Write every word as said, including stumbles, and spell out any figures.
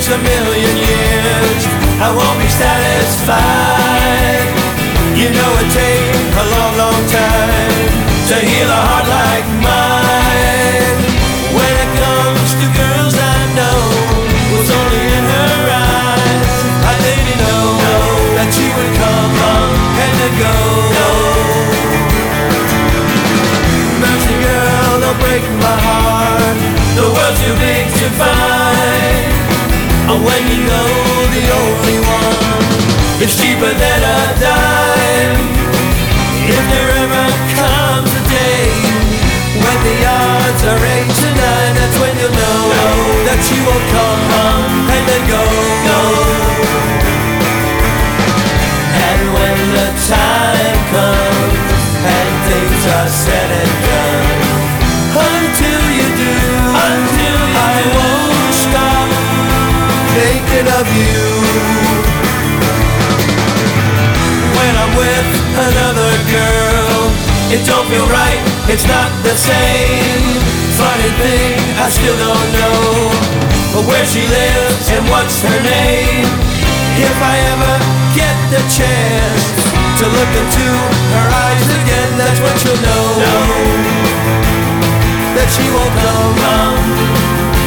takes a million years, I won't be satisfied. You know it takes a long, long time to heal a heart like mine. When it comes to girls I know what's only in her eyes, I didn't know, know that she would come up and then go. Mercy girl, don't break my heart, the world's too big to find. And when you know the only one is cheaper than a dime. If there ever comes a day when the odds are eight to nine, that's when you'll know, know that she won't come home and then go, go. And when the time comes and things are said and done, until you do, until you I do, won't stop thinking of you. When I'm with another girl, it don't feel right, it's not the same. Funny thing, I still don't know where she lives and what's her name. If I ever get the chance to look into her eyes again, that's when she'll know, know that she won't come home